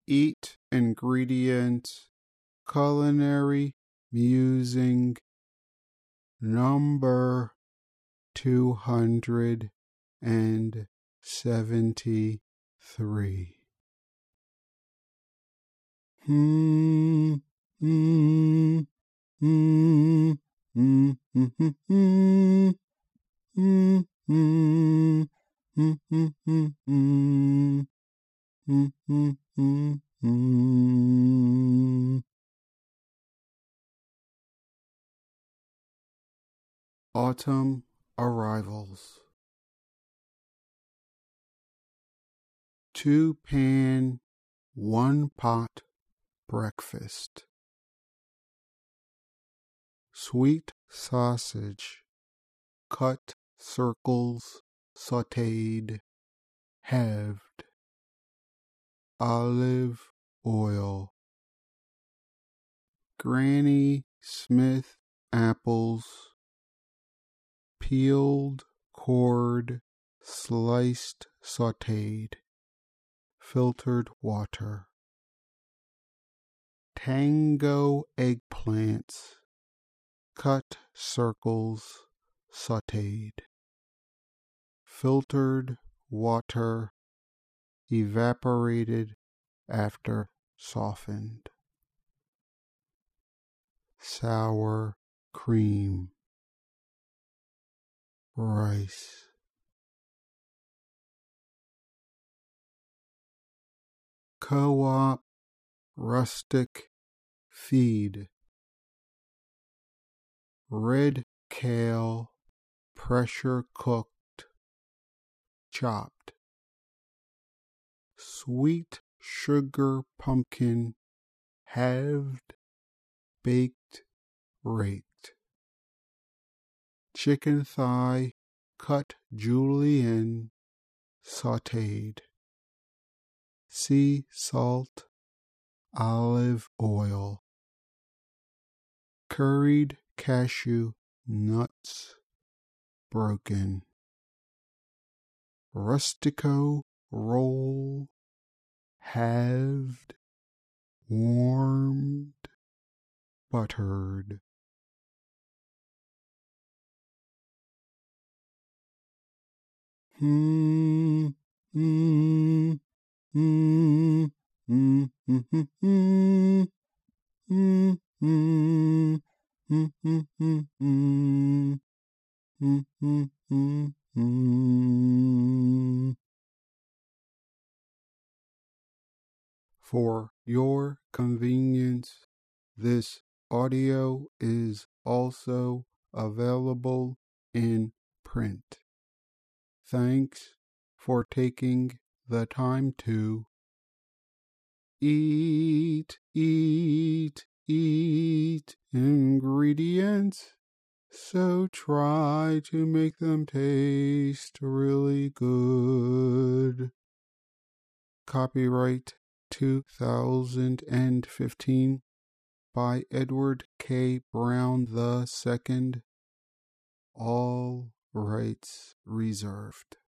Eat ingredients, culinary musing, number 273. Autumn arrivals. 2-pan, 1-pot breakfast. Sweet sausage, cut circles, sautéed, halved. Olive oil. Granny Smith apples, peeled, cored, sliced, sautéed. Filtered water. Tango eggplants, cut circles, sautéed. Filtered water, evaporated after softened. Sour cream. Rice. Co-op rustic feed. Red kale, pressure cooked, chopped. Sweet sugar pumpkin, halved, baked, raked. Chicken thigh, cut julienne, sautéed. Sea salt, olive oil. Curried cashew nuts, broken. Rustico roll, halved, warmed, buttered. For your convenience, this audio is also available in print. Thanks for taking the time to eat ingredients. So try to make them taste really good. Copyright 2015 by Edward K. Brown II. All rights reserved.